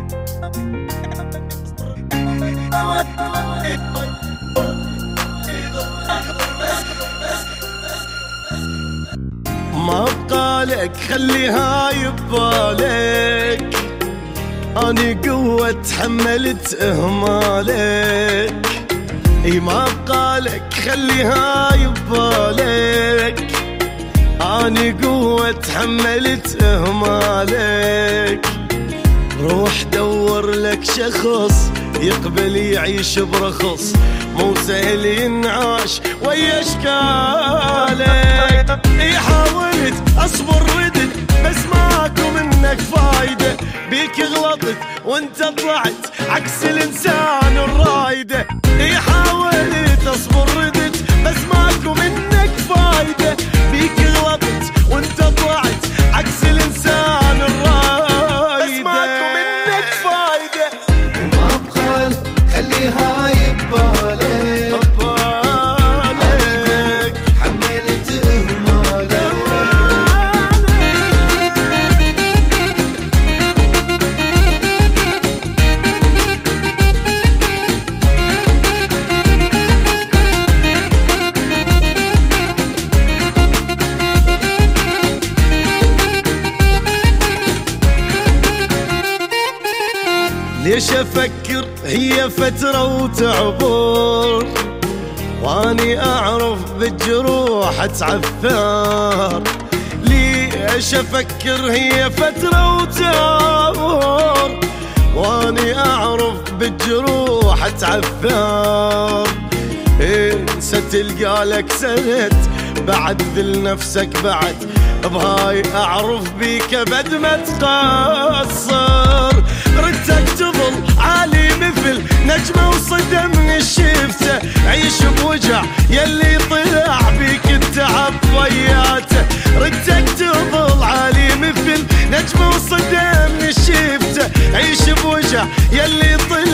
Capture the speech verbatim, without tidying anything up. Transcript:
ما بقالك خليها يبالك، اني قوة تحملت اهمالك. اي ما بقالك خليها يبالك، اني قوة تحملت اهمالك. روح دور لك شخص يقبل يعيش برخص، مو سهل ينعاش ويا اشكالك. اي حاولت اصبر ردت بس ماكو منك فايدة، بيك غلطت وانت طلعت عكس الانسان الرايدة. اي حاولت اصبر ردت بس ماكو منك فايدة، بيك غلطت وانت طلعت عكس الانسان الرايدة. بس ماكو منك فايدة، ما بخل خليها يبالك، حملت اهمالك. ليش افكر هي فترة وتعبر، واني اعرف بالجروح اتعثر. ليش افكر هي فترة وتعبر، واني اعرف بالجروح اتعثر. انسى تلقالك سند بعد ذل نفسك بعد، بهاي اعرف بيك ابد ما تقصر. ردك تظل عالي مثل نجمة وصدمني شفته، عيش بوجع يلي طلع بيك التعب ضياته. ردك تظل عالي مثل نجمة وصدمني شفته، عيش بوجع يلي طلع